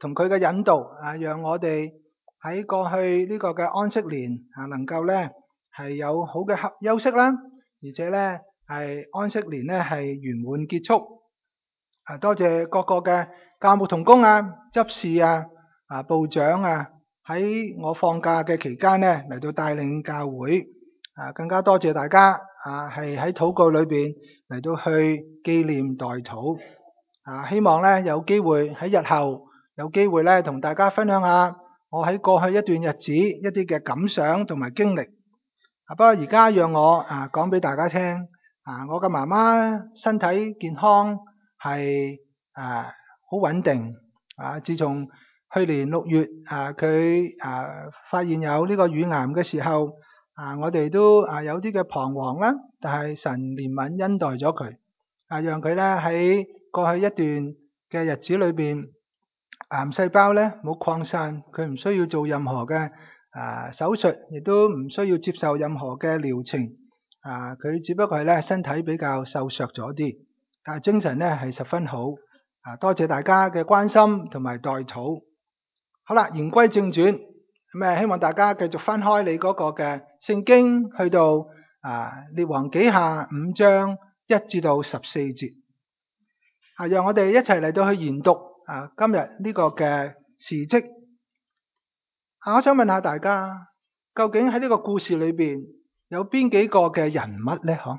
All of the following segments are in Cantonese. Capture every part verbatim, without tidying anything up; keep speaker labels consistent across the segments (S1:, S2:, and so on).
S1: 同佢嘅引導啊，讓我哋喺過去呢個嘅安息年啊，能夠咧係有好嘅休息啦，而且咧係安息年咧係圓滿結束。啊，多謝各個嘅教牧同工啊、執事啊、啊部長啊，喺我放假嘅期間咧嚟到帶領教會。啊，更加多謝大家啊，係喺禱告裏邊嚟到去紀念代禱。啊，希望咧有機會喺日後有機會咧同大家分享下我喺過去一段日子一啲嘅感想同埋經歷。啊，不過而家讓我啊講俾大家聽。啊，我嘅媽媽身體健康係啊好穩定。啊，自從去年六月啊佢啊發現有呢個乳癌嘅時候，啊我哋都啊有啲嘅彷徨啦，但係神憐憫恩待咗佢，啊讓佢咧喺過去一段嘅日子裏邊，癌細胞咧冇擴散，佢唔需要做任何嘅啊手術，亦都唔需要接受任何嘅療程。啊，佢只不過係咧身體比較瘦削咗啲，但係精神咧係十分好。啊，多謝大家嘅關心同埋代禱。好啦，言歸正傳，咁啊希望大家繼續翻開你嗰個嘅聖經，去到啊列王紀下五章一至到十四節。啊，讓我哋一齊嚟到去研讀啊今日呢個嘅事蹟。啊，我想問下大家，究竟喺呢個故事裏邊有邊幾個嘅人物咧？嗬？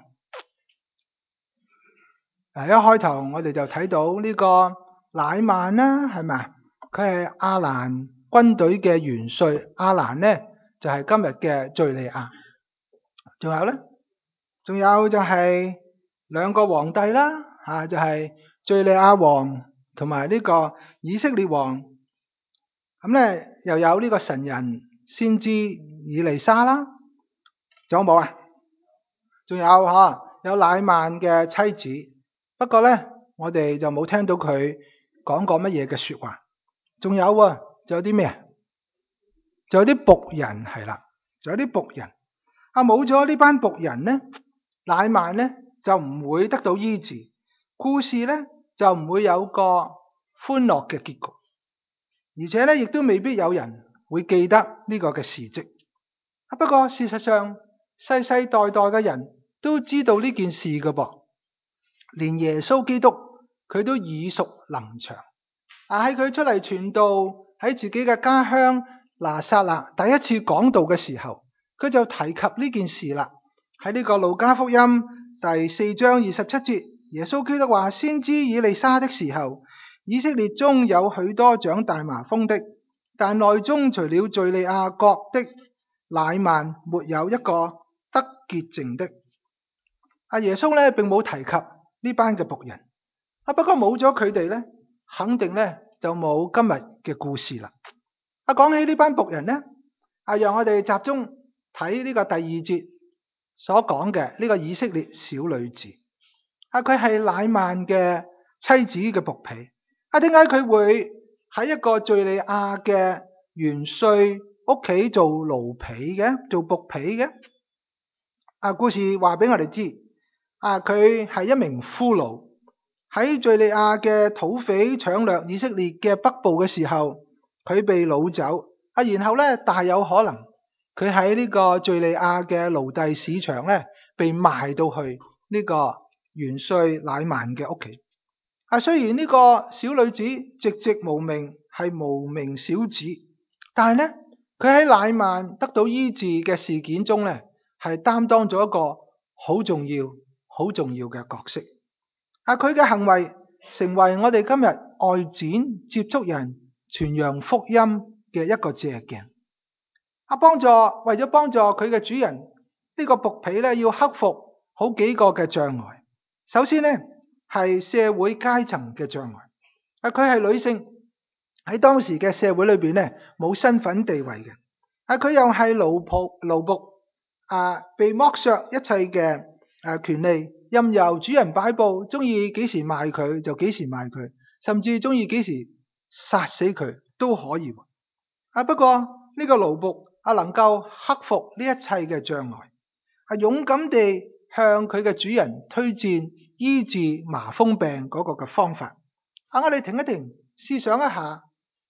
S1: 嗱，一開頭我哋就睇到呢個乃縵啦，係咪？佢係亞蘭軍隊嘅元帥。亞蘭咧就係今日嘅敘利亞。仲有咧，仲有就係兩個皇帝啦，啊就係敘利亞王同埋呢個以色列王。咁咧又有呢個神人先知以利沙啦。仲有冇啊？仲有吓，有乃縵嘅妻子。不過咧，我哋就冇聽到佢講過乜嘢嘅說話。仲有啊，仲有啲咩啊？仲有啲僕人係啦，仲有啲僕人。啊，冇咗呢班僕人咧，乃縵咧就唔會得到醫治，故事咧就唔會有個歡樂嘅結局，而且咧亦都未必有人會記得呢個嘅事蹟。啊，不過事實上，世世代代嘅人都知道呢件事㗎噃。連耶穌基督佢都耳熟能詳。啊，喺佢出嚟傳道，喺自己嘅家鄉拿撒勒第一次講道嘅時候，佢就提及呢件事啦。喺呢個路加福音第四章二十七節，耶穌基督話：先知以利沙的時候，以色列中有許多長大麻風的，但內中除了敘利亞國的乃縵，沒有一個得潔淨的。阿耶穌咧並冇提及呢班嘅僕人。啊，不過冇咗佢哋咧，肯定咧就冇今日嘅故事啦。啊，講起呢班僕人咧，啊，讓我哋集中睇呢個第二節所講嘅呢個以色列小女子。啊，佢係乃縵嘅妻子嘅僕婢。啊，點解佢會喺一個敘利亞嘅元帥屋企做奴婢嘅，做僕婢嘅？啊，故事話俾我哋知，啊，佢係一名俘虜，喺敘利亞嘅土匪搶掠以色列嘅北部嘅時候，佢被擄走。啊，然後咧大有可能佢喺呢個敘利亞嘅奴隸市場咧被賣到去呢個元帥乃縵嘅屋企。啊，雖然呢個小女子籍籍無名，係無名小子，但係咧佢喺乃縵得到醫治嘅事件中咧，係擔當咗一個好重要、好重要嘅角色。啊，佢嘅行為成為我哋今日外展接觸人、傳揚福音嘅一個借鏡。啊，幫助為咗幫助佢嘅主人，呢個僕婢咧要克服好幾個嘅障礙。首先咧係社會階層嘅障礙。啊，佢係女性，喺當時嘅社會裏邊咧冇身份地位嘅。啊，佢又係奴僕奴僕啊，被剝削一切嘅誒權利，任由主人擺布，中意幾時賣佢就幾時賣佢，甚至中意幾時殺死佢都可以。啊，不過呢個奴僕啊能夠克服呢一切嘅障礙，啊勇敢地向佢嘅主人推薦醫治麻風病嗰個嘅方法。啊，我哋停一停，試想一下，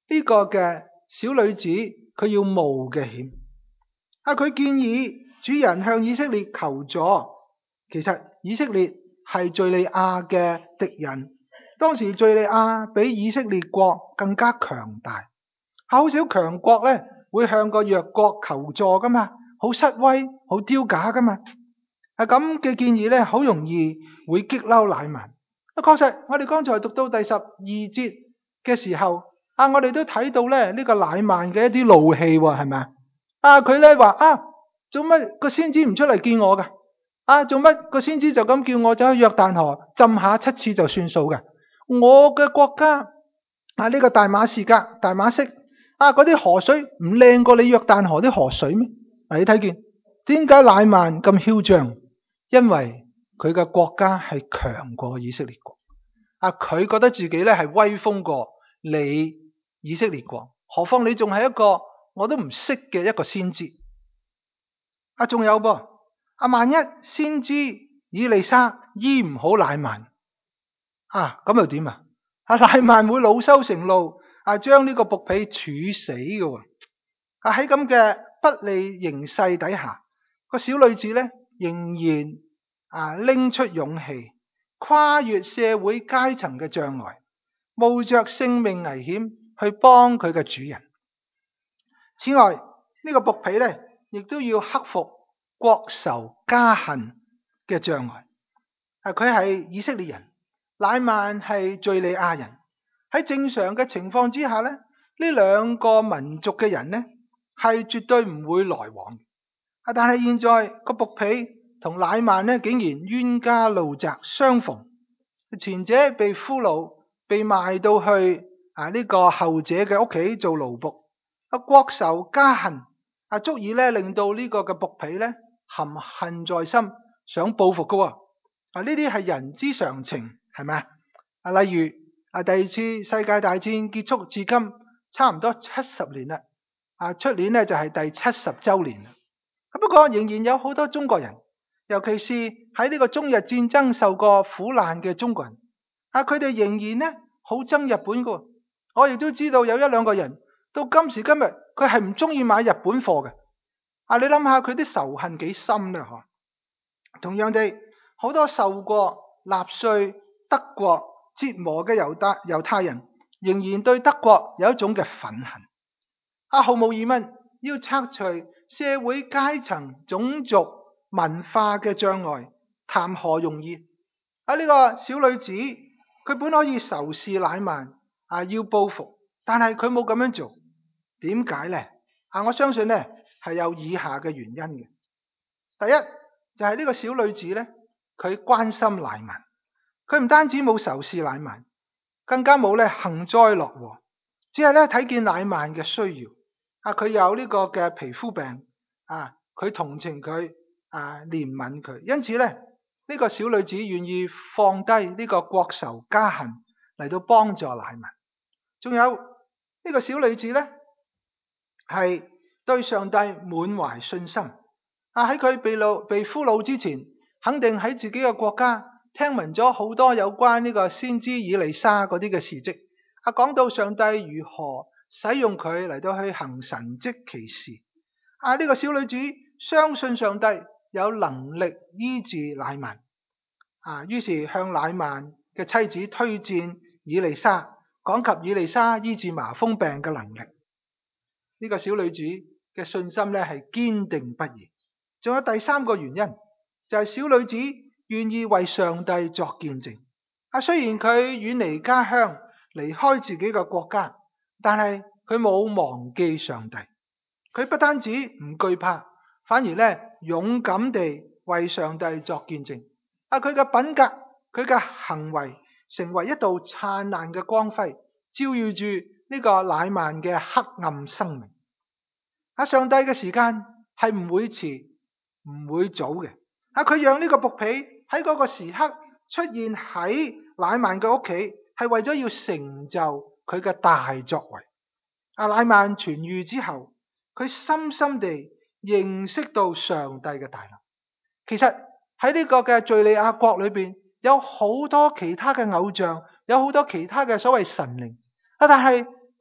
S1: 呢個嘅小女子佢要冒嘅險。啊，佢建議主人向以色列求助。其實以色列係敘利亞嘅敵人，當時敘利亞比以色列國更加強大。好少強國咧會向個弱國求助噶嘛，好失威，好丟架噶嘛。係咁嘅建議咧，好容易會激嬲乃縵。啊，確實，我哋剛才讀到第十二節嘅時候，啊，我哋都睇到咧呢個乃縵嘅一啲怒氣喎，係咪啊？啊，佢咧話啊，做乜個先知唔出嚟見我噶？啊，做乜個先知就咁叫我走去約旦河浸下七次就算數嘅？我嘅國家啊，呢個大馬士革、大馬色啊，嗰啲河水唔靚過你約旦河啲河水咩？啊，你睇見點解乃縵咁囂張？因為佢嘅國家係強過以色列國，啊，佢覺得自己咧係威風過你以色列國，何況你仲係一個我都唔識嘅一個先知。啊，仲有噃，啊，萬一先知以利沙醫唔好乃縵，啊，咁又點啊？啊，乃縵會惱羞成怒，啊，將呢個僕婢處死嘅。啊，喺咁嘅不利形勢底下，個小女子咧仍然啊拎出勇氣，跨越社會階層嘅障礙，冒着性命危險去幫佢嘅主人。此外，呢、這個僕婢咧亦都要克服國仇家恨嘅障礙。啊，佢係以色列人，乃縵係敘利亞人。喺正常嘅情況之下咧，呢兩個民族嘅人咧係絕對唔會來往。啊，但係現在個僕婢同乃縵咧竟然冤家路窄相逢，前者被俘虜，被賣到去啊呢個後者嘅屋企做奴僕。啊，國仇家恨啊，足以咧令到呢個嘅僕婢咧含恨在心，想報復噶。啊，呢啲係人之常情，係咪啊？啊，例如啊，第二次世界大戰結束至今差唔多七十年啦。啊，出年咧就係第七十周年啦。不過仍然有好多中國人，尤其是喺呢個中日戰爭受過苦難嘅中國人，啊，佢哋仍然咧好憎日本噶。我亦都知道有一兩個人到今時今日，佢係唔中意買日本貨嘅。啊，你諗下佢啲仇恨幾深咧？嗬。同樣地，好多受過納粹德國折磨嘅猶大猶太人，仍然對德國有一種嘅憤恨。啊，毫無疑問，要拆除社會階層、種族、文化嘅障礙，談何容易？啊，呢個小女子，佢本可以仇視乃縵，啊，要報復，但係佢冇咁樣做，點解呢？啊，我相信呢係有以下嘅原因嘅。第一就係呢個小女子呢，佢關心乃縵，佢唔單止冇仇視乃縵，更加冇咧幸災樂禍，只係咧睇見乃縵嘅需要。啊，佢有呢個嘅皮膚病，啊，佢同情佢，啊，憐憫佢，因此咧，呢個小女子願意放低呢個國仇家恨嚟到幫助乃縵。仲有呢個小女子咧，係對上帝滿懷信心。啊，喺佢被擄被俘虜之前，肯定喺自己嘅國家聽聞咗好多有關呢個先知以利沙嗰啲嘅事蹟。啊，講到上帝如何使用佢嚟到去行神蹟奇事。啊，呢個小女子相信上帝有能力醫治乃縵。啊，於是向乃縵嘅妻子推薦以利沙，講及以利沙醫治麻風病嘅能力。呢個小女子嘅信心咧係堅定不移。仲有第三個原因，就係小女子願意為上帝作見證。啊，雖然佢遠離家鄉，離開自己嘅國家，但係佢冇忘記上帝。佢不單止唔懼怕，反而咧勇敢地為上帝作見證。啊，佢嘅品格，佢嘅行為，成為一道燦爛嘅光輝，照耀住呢個乃縵嘅黑暗生命。啊，上帝嘅時間係唔會遲，唔會早嘅。啊，佢讓呢個僕婢喺嗰個時刻出現喺乃縵嘅屋企，係為咗要成就佢嘅大作為。啊，乃縵痊癒之後，佢深深地認識到上帝嘅大能。其實喺呢個嘅敘利亞國裏邊，有好多其他嘅偶像，有好多其他嘅所謂神靈。啊，但係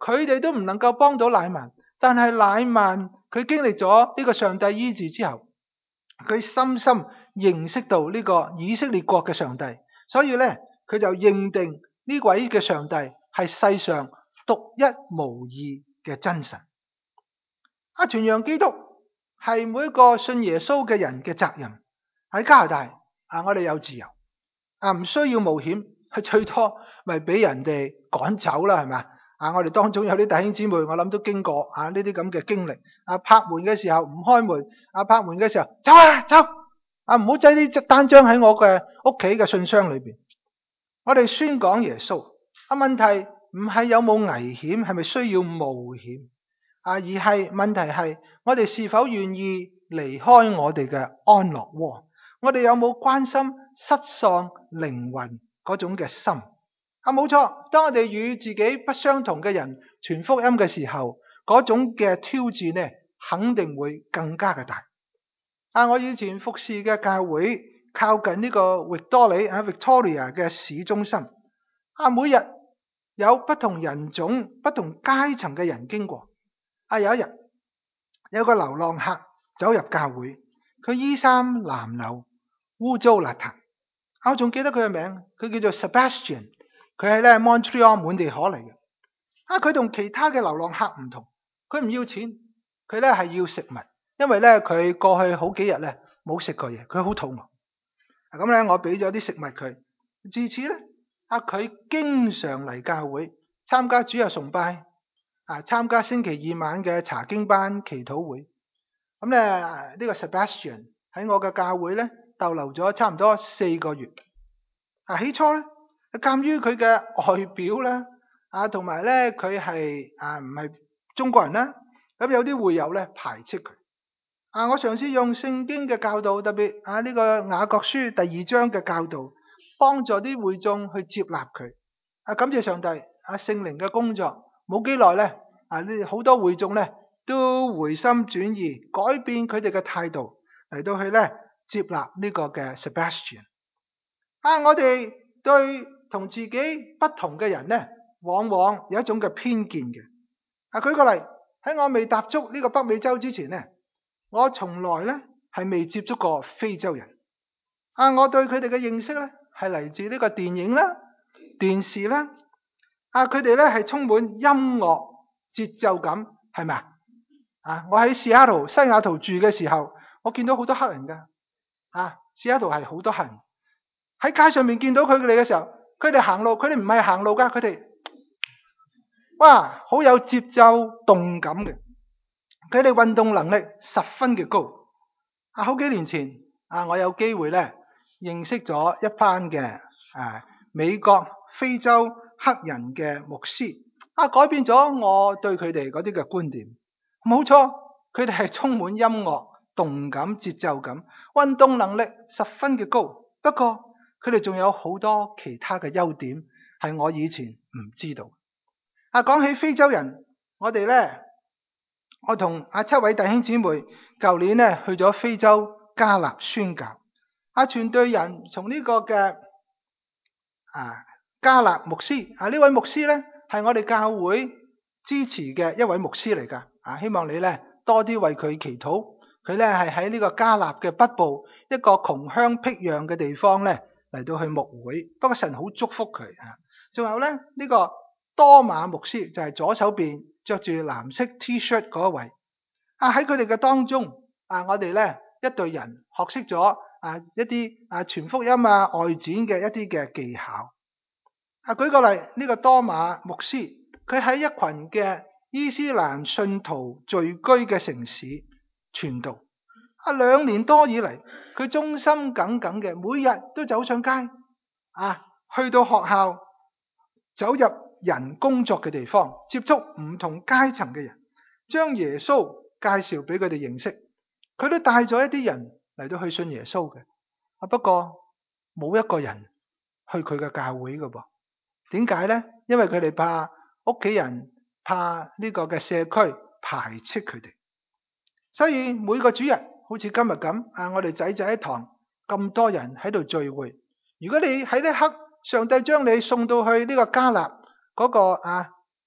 S1: 佢哋都唔能夠幫到乃縵，但係乃縵佢經歷咗呢個上帝醫治之後，佢深深認識到呢個以色列國嘅上帝，所以咧佢就認定呢位嘅上帝係世上獨一無二嘅真神。啊，傳揚基督係每一個信耶穌嘅人嘅責任。喺加拿大啊，我哋有自由啊，唔需要冒險，係最多咪俾人哋趕走啦，係咪啊？我哋當中有啲弟兄姊妹，我諗都經過啊呢啲咁嘅經歷。啊，拍門嘅時候唔開門，啊拍門嘅時候走啊走啊，唔好擠啲單張喺我嘅屋企嘅信箱裏邊。我哋宣講耶穌啊，問題唔係有冇危險，係咪需要冒險啊？而係問題係我哋是否願意離開我哋嘅安樂窩？我哋有冇關心失喪靈魂嗰種嘅心？啊，冇錯，當我哋與自己不相同嘅人傳福音嘅時候，嗰種嘅挑戰呢，肯定會更加嘅大。啊，我以前服侍嘅教會靠近呢個域多里啊 Victoria 嘅市中心，啊，每日有不同人種、不同階層嘅人經過。啊，有一日有個流浪客走入教會，佢衣衫襤褸，污糟邋遢。我仲記得佢嘅名，佢叫做 Sebastian， 佢係咧 Montreal 滿地可嚟嘅。啊，佢同其他嘅流浪客唔同，佢唔要錢，佢咧係要食物，因為咧佢過去好幾日咧冇食過嘢，佢好肚餓。咁咧我俾咗啲食物佢，自此咧啊佢經常嚟教會參加主日崇拜，啊參加星期二晚嘅查經班祈禱會。咁咧呢個 Sebastian 喺我嘅教會咧逗留咗差唔多四個月。啊，起初咧，鑒於佢嘅外表咧，啊，同埋咧佢係啊唔係中國人啦，咁有啲會友咧排斥佢。啊，我嘗試用聖經嘅教導，特別啊呢個雅各書第二章嘅教導，幫助啲會眾去接納佢。啊，感謝上帝，啊聖靈嘅工作，冇幾耐咧，啊呢好多會眾咧都回心轉意，改變佢哋嘅態度嚟到去咧接納呢個嘅 Sebastian。啊，我哋對同自己不同嘅人咧，往往有一種嘅偏見嘅。啊，舉個例，喺我未踏足呢個北美洲之前咧，我從來咧係未接觸過非洲人。啊，我對佢哋嘅認識咧係嚟自呢個電影啦、電視啦。啊，佢哋咧係充滿音樂節奏感，係咪啊？啊，我喺西雅圖西雅圖住嘅時候，我見到好多黑人噶。啊，西雅圖係好多黑人。喺街上面見到佢哋嘅時候，佢哋行路，佢哋唔係行路噶，佢哋哇好有節奏動感嘅。佢哋運動能力十分嘅高。啊，好幾年前啊，我有機會咧認識咗一班嘅啊美國非洲黑人嘅牧師，啊改變咗我對佢哋嗰啲嘅觀點。冇錯，佢哋係充滿音樂、動感、節奏感，運動能力十分嘅高。不過佢哋仲有好多其他嘅優點係我以前唔知道。啊，講起非洲人，我哋咧。我同阿七位弟兄姊妹舊年咧去咗非洲加納宣教。阿全隊人從呢個嘅啊加納牧師，啊呢位牧師咧係我哋教會支持嘅一位牧師嚟噶。啊，希望你咧多啲為佢祈禱。佢咧係喺呢個加納嘅北部一個窮鄉僻壤嘅地方咧嚟到去牧會。不過神好祝福佢啊。仲有咧呢、這個多馬牧師就係左手邊着住藍色 T-shirt 嗰一位。啊，喺佢哋嘅當中，啊我哋咧一隊人學識咗啊一啲啊傳福音啊外展嘅一啲嘅技巧。啊，舉個例，呢、這個多馬牧師，佢喺一群嘅伊斯蘭信徒聚居嘅城市傳道。啊，兩年多以嚟，佢忠心耿耿嘅，每日都走上街，啊去到學校，走入人工作嘅地方，接觸唔同階層嘅人，將耶穌介紹俾佢哋認識。佢都帶咗一啲人嚟到去信耶穌嘅。啊，不過冇一個人去佢嘅教會㗎噃。點解咧？因為佢哋怕屋企人，怕呢個嘅社區排斥佢哋。所以每個主日好似今日咁，啊我哋仔仔一堂咁多人喺度聚會。如果你喺呢刻上帝將你送到去呢個加納嗰個啊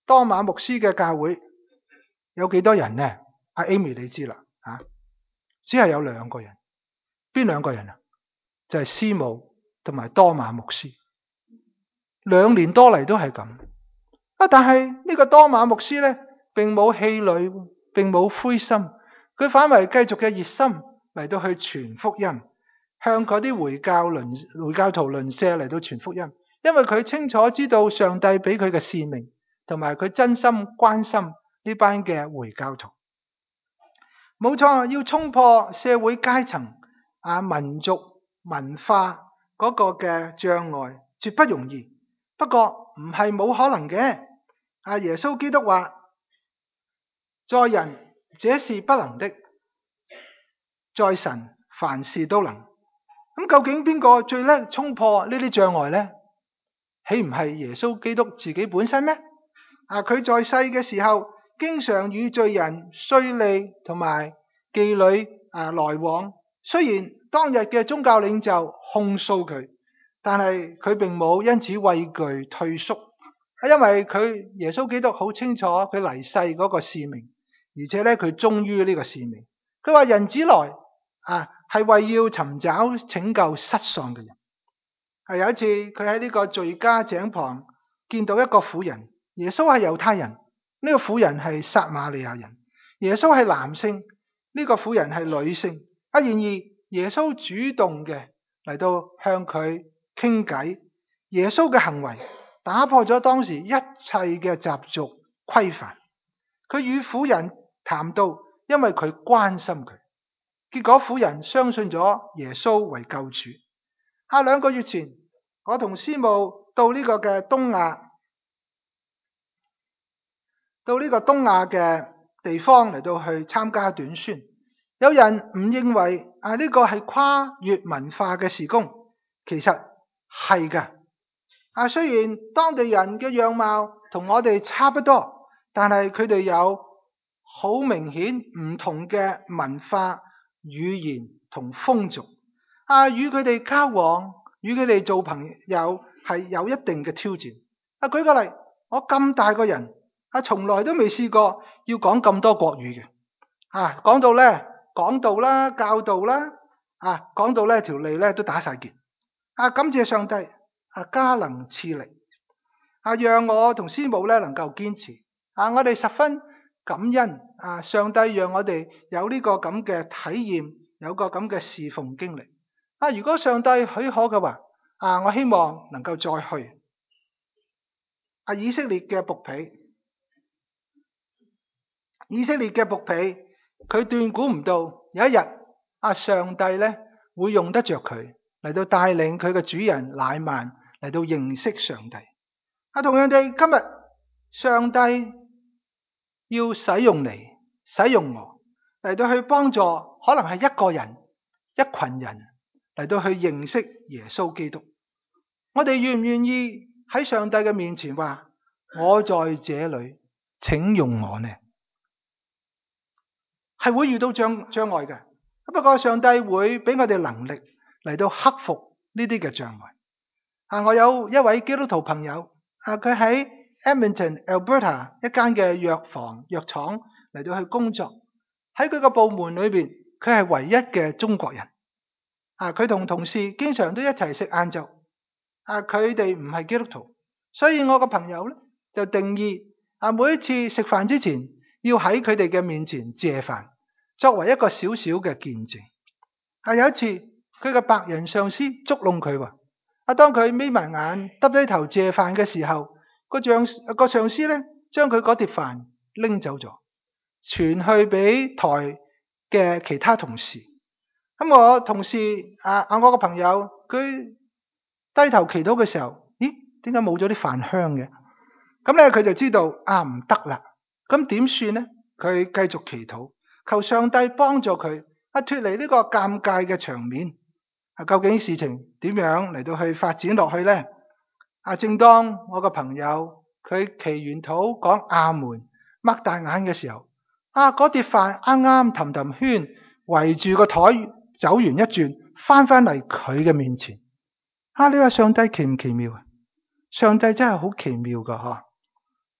S1: 多馬牧師嘅教會有幾多人呢？阿 Amy 你知啦，吓，只係有兩個人。邊兩個人啊？就係師母同埋多馬牧師。兩年多嚟都係咁。啊，但係呢個多馬牧師咧，並冇氣餒，並冇灰心，佢反為繼續嘅熱心嚟到去傳福音，向嗰啲回教鄰回教徒鄰舍嚟到傳福音。因為佢清楚知道上帝俾佢嘅使命，同埋佢真心關心呢班嘅回教徒。冇錯，要衝破社會階層啊、民族文化嗰個嘅障礙，絕不容易。不過唔係冇可能嘅。啊，耶穌基督話：在人這是不能的，在神凡事都能。咁究竟邊個最叻衝破呢啲障礙呢？豈唔係耶穌基督自己本身咩？啊，佢在世嘅時候，經常與罪人、稅吏同埋妓女啊來往。雖然當日嘅宗教領袖控訴佢，但係佢並冇因此畏懼退縮，因為佢耶穌基督好清楚佢嚟世嗰個使命，而且咧佢忠於呢個使命。佢話人子來啊，係為要尋找拯救失喪嘅人。係有一次佢喺呢個敘加井旁見到一個婦人，耶穌係猶太人，呢個婦人係撒瑪利亞人。耶穌係男性，呢個婦人係女性。啊，然而耶穌主動嘅嚟到向佢傾偈。耶穌嘅行為打破咗當時一切嘅習俗規範。佢與婦人談到，因為佢關心佢。結果婦人相信咗耶穌為救主。啊，兩個月前我同師母到呢個嘅東亞，到呢個東亞嘅地方嚟到去參加短宣。有人唔認為啊呢個係跨越文化嘅事工，其實係噶。啊，雖然當地人嘅樣貌同我哋差不多，但係佢哋有好明顯唔同嘅文化、語言同風俗。啊，與佢哋交往，與佢哋做朋友係有一定嘅挑戰。啊，舉個例，我咁大個人，啊，從來都未試過要講咁多國語嘅。啊，講到咧。講道啦，教導啦，啊，講到咧條脷咧都打晒結。啊，感謝上帝，啊，加能賜力，啊，讓我同師母咧能夠堅持。啊，我哋十分感恩，啊，上帝讓我哋有呢個咁嘅體驗，有個咁嘅侍奉經歷。啊，如果上帝許可嘅話，啊，我希望能夠再去。啊，以色列嘅僕婢，以色列嘅僕婢。佢斷估唔到有一日，啊，上帝咧會用得着佢嚟到帶領佢嘅主人乃縵嚟到認識上帝。啊，同樣地，今日上帝要使用你，使用我嚟到去幫助，可能係一個人、一群人嚟到去認識耶穌基督。我哋願唔願意喺上帝嘅面前話：我在這裏，請用我呢？係會遇到障障礙嘅，不過上帝會俾我哋能力嚟到克服呢啲嘅障礙。啊，我有一位基督徒朋友，啊，佢喺 Edmonton、Alberta 一間嘅藥房藥廠嚟到去工作。喺佢個部門裏邊，佢係唯一嘅中國人。啊，佢同同事經常都一齊食晏晝。啊，佢哋唔係基督徒，所以我個朋友咧就定義啊，每一次食飯之前，要喺佢哋嘅面前謝飯，作為一個小小嘅見證。啊，有一次佢嘅白人上司捉弄佢喎。啊，當佢眯埋眼耷低頭謝飯嘅時候，個上個上司咧將佢嗰碟飯拎走咗，傳去俾台嘅其他同事。咁我同事啊啊我個朋友佢低頭祈禱嘅時候，咦？點解冇咗啲飯香嘅？咁咧佢就知道啊唔得啦。咁點算呢？佢繼續祈禱，求上帝幫助佢啊脫離呢個尷尬嘅場面。啊，究竟事情點樣嚟到去發展落去呢？啊，正當我個朋友佢祈完禱講阿門，擘大眼嘅時候，啊，嗰碟飯啱啱氹氹圈圍住個台走完一轉，翻翻嚟佢嘅面前。啊，你話上帝奇唔奇妙啊？上帝真係好奇妙噶嗬！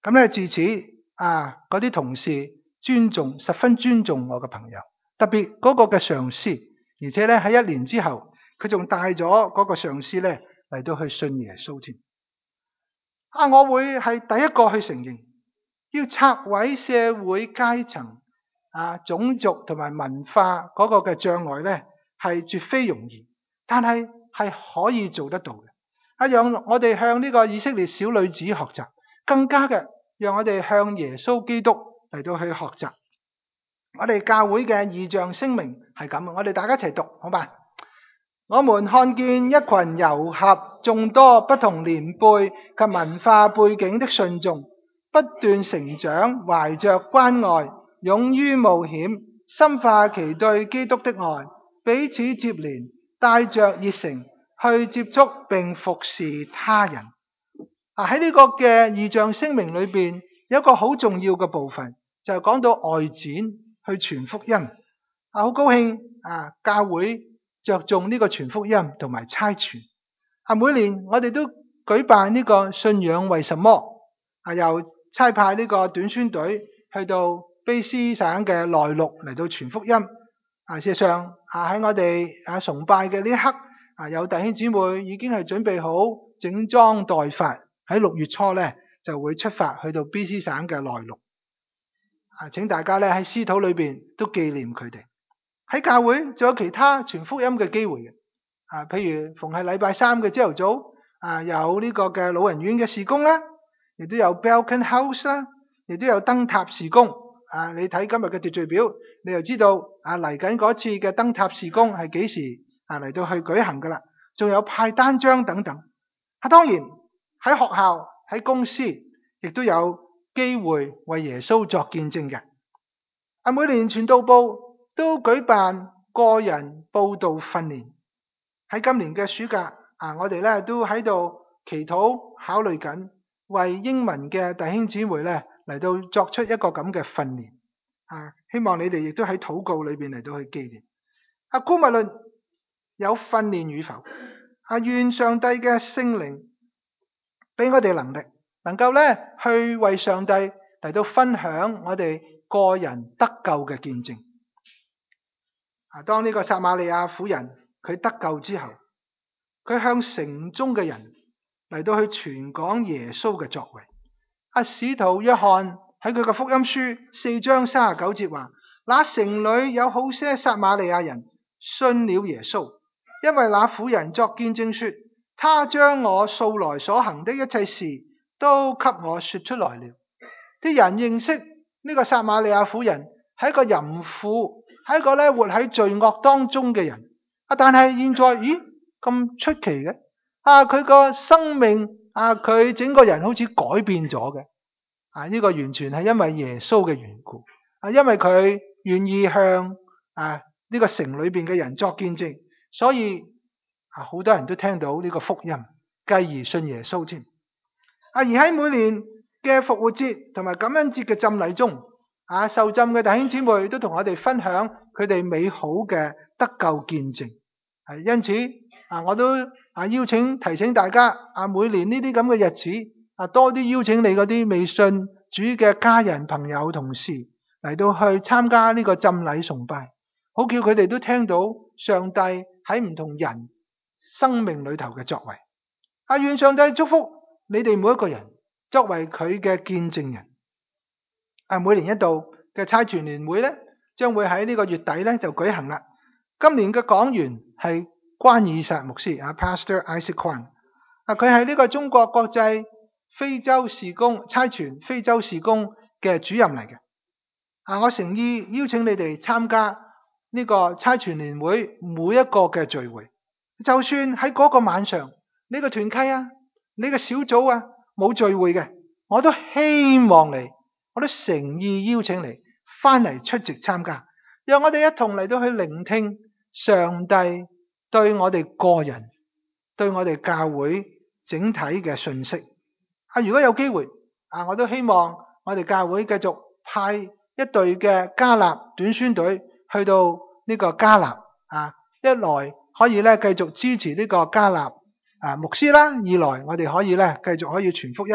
S1: 咁咧自此啊，嗰啲同事尊重，十分尊重我嘅朋友，特別嗰個嘅上司，而且咧喺一年之後，佢仲帶咗嗰個上司咧嚟到去信耶穌添。啊，我會係第一個去承認，要拆毀社會階層啊、種族同埋文化嗰個嘅障礙咧，係絕非容易，但係係可以做得到嘅。啊，讓我哋向呢個以色列小女子學習，更加嘅讓我哋向耶穌基督嚟到去學習。我哋教會嘅異象聲明係咁，我哋大家一齊讀，好嘛？我們看見一群糅合眾多不同年輩及文化背景的信眾，不斷成長，懷着關愛，勇於冒險，深化其對基督的愛，彼此接連，帶着熱誠去接觸並服侍他人。啊，喺呢個嘅異象聲明裏邊，有一個好重要嘅部分，就係講到外展去傳福音。啊，好高興啊，教會着重呢個傳福音同埋差傳。啊，每年我哋都舉辦呢個信仰為什麼？啊，又差派呢個短宣隊去到卑詩省嘅內陸嚟到傳福音。啊，事實上啊，喺我哋啊崇拜嘅呢一刻，啊有弟兄姊妹已經係準備好整裝待發，喺六月初咧就會出發去到卑詩省嘅內陸。啊，請大家咧喺私禱裏邊都紀念佢哋。喺教會仲有其他傳福音嘅機會嘅。啊，譬如逢係禮拜三嘅朝頭早，啊有呢個嘅老人院嘅事工啦，亦都有 Balcon House 啦，亦都有燈塔事工。啊，你睇今日嘅秩序表，你就知道啊嚟緊嗰次嘅燈塔事工係幾時啊嚟到去舉行噶啦。仲有派單張等等。啊，當然喺學校、喺公司，亦都有機會為耶穌作見證嘅。啊，每年傳道部都舉辦個人佈道訓練。喺今年嘅暑假，啊，我哋咧都喺度祈禱，考慮緊為英文嘅弟兄姊妹咧嚟到作出一個咁嘅訓練。啊，希望你哋亦都喺禱告裏邊嚟到去紀念。啊，姑勿論有訓練與否，啊，願上帝嘅聖靈俾我哋能力，能夠咧去為上帝嚟到分享我哋個人得救嘅見證。啊，當呢個撒瑪利亞婦人佢得救之後，佢向城中嘅人嚟到去傳講耶穌嘅作為。啊，使徒約翰喺佢嘅福音書四章三十九節話：那城裏有好些撒瑪利亞人信了耶穌，因為那婦人作見證說，他將我素來所行的一切事都給我說出來了。啲人認識呢個撒瑪利亞婦人係一個淫婦，係一個咧活喺罪惡當中嘅人。啊，但係現在，咦咁出奇嘅？啊，佢個生命啊，佢整個人好似改變咗嘅。啊，呢個完全係因為耶穌嘅緣故。啊，因為佢願意向啊呢個城裏邊嘅人作見證，所以啊好多人都聽到呢個福音，繼而信耶穌添。啊，而喺每年嘅復活節同埋感恩節嘅浸禮中，啊受浸嘅弟兄姊妹都同我哋分享佢哋美好嘅得救見證。係因此啊，我都啊邀請提醒大家啊，每年呢啲咁嘅日子啊，多啲邀請你嗰啲未信主嘅家人、朋友、同事嚟到去參加呢個浸禮崇拜，好叫佢哋都聽到上帝喺唔同人生命裏頭嘅作為。啊，願上帝祝福你哋每一個人，作為佢嘅見證人。啊，每年一度嘅差傳年會咧，將會喺呢個月底咧就舉行啦。今年嘅講員係關爾薩牧師啊 ，Pastor Isaac Kwan。啊，佢係呢個中國國際非洲事工差傳非洲事工嘅主任嚟嘅。啊，我誠意邀請你哋參加呢個差傳年會每一個嘅聚會，就算喺嗰個晚上，你個團契啊，你個小組啊冇聚會嘅，我都希望你，我都誠意邀請你翻嚟出席參加，讓我哋一同嚟到去聆聽上帝對我哋個人、對我哋教會整體嘅信息。啊，如果有機會啊，我都希望我哋教會繼續派一隊嘅加納短宣隊去到呢個加納啊，一來可以咧繼續支持呢個加納啊牧師啦，二來我哋可以咧繼續可以傳福音。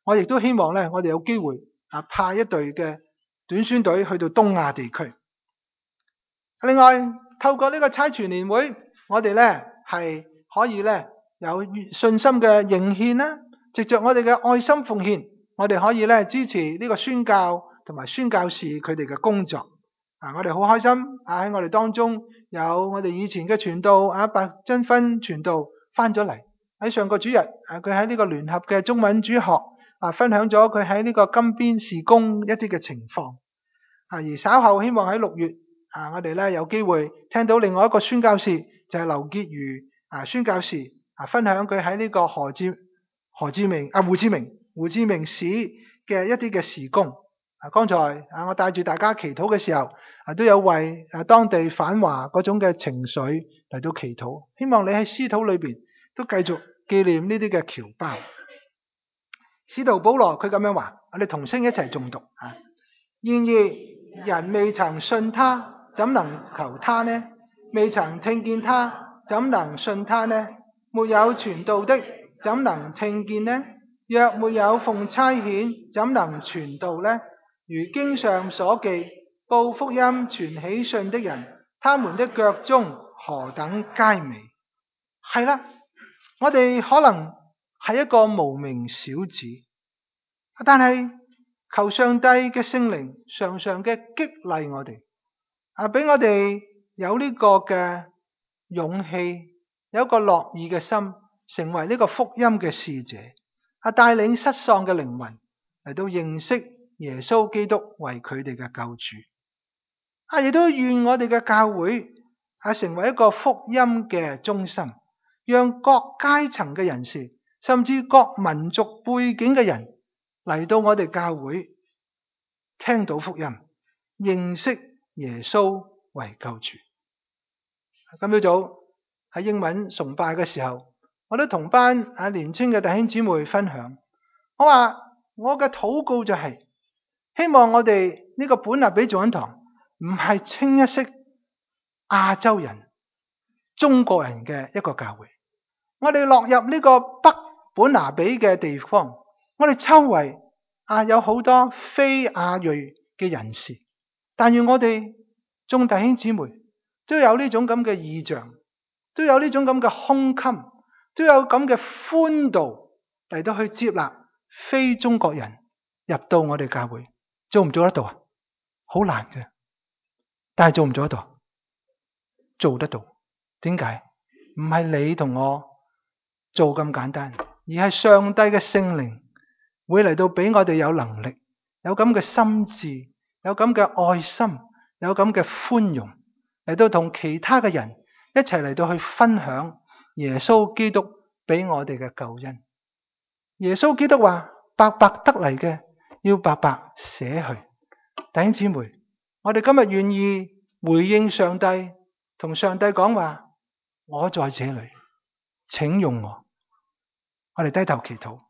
S1: 我亦都希望咧，我哋有機會啊派一隊嘅短宣隊去到東亞地區。另外，透過呢個差傳年會，我哋咧係可以咧有信心嘅認獻啦，藉着我哋嘅愛心奉獻，我哋可以咧支持呢個宣教同埋宣教士佢哋嘅工作。啊，我哋好開心啊！喺我哋當中有我哋以前嘅傳道啊，白真芬傳道翻咗嚟。喺上個主日啊，佢喺呢個聯合嘅中文主學啊，分享咗佢喺呢個金邊事工一啲嘅情況。啊，而稍後希望喺六月啊，我哋咧有機會聽到另外一個宣教士，就係劉潔如啊宣教士啊，分享佢喺呢個何志何志明啊胡志明胡志明市嘅一啲嘅事工。啊，剛才啊我帶住大家祈禱嘅時候，啊都有為啊當地反華嗰種嘅情緒嚟到祈禱，希望你喺私禱裏邊都繼續紀念呢啲嘅僑胞。使徒保羅佢咁樣話，我哋同聲一齊誦讀啊。然而人未曾信他，怎能求他呢？未曾聽見他，怎能信他呢？沒有傳道的，怎能聽見呢？若沒有奉差遣，怎能傳道呢？如經上所記，報福音傳喜信的人，他們的腳蹤何等佳美。係啦，我哋可能係一個無名小子，但係求上帝嘅聖靈常常嘅激勵我哋，啊，俾我哋有呢個嘅勇氣，有一個樂意嘅心，成為呢個福音嘅使者，啊，帶領失喪嘅靈魂嚟到認識耶穌基督為佢哋嘅救主。啊，亦都願我哋嘅教會啊成為一個福音嘅中心，讓各階層嘅人士，甚至各民族背景嘅人嚟到我哋教會，聽到福音，認識耶穌為救主。今朝早喺英文崇拜嘅時候，我都同班啊年青嘅弟兄姊妹分享，我話我嘅禱告就係、是、希望我哋呢個本立比眾恩堂唔係清一色亞洲人、中國人嘅一個教會。我哋落入呢個北本拿比嘅地方，我哋周圍啊有好多非亞裔嘅人士，但願我哋眾弟兄姊妹都有呢種咁嘅意象，都有呢種咁嘅胸襟，都有咁嘅寬度嚟到去接納非中國人入到我哋教會。做唔做得到啊？好難嘅，但係做唔做得到？做得到。點解？唔係你同我做咁簡單，而係上帝嘅聖靈會嚟到俾我哋有能力，有咁嘅心智，有咁嘅愛心，有咁嘅寬容，嚟到同其他嘅人一齊嚟到去分享耶穌基督俾我哋嘅救恩。耶穌基督話：白白得嚟嘅，要白白捨去。弟兄姊妹，我哋今日願意回應上帝，同上帝講話：我在這裏，請用我。我哋低頭祈禱。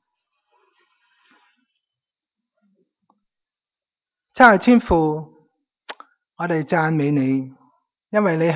S1: 真係天父，我哋讚美你，因為你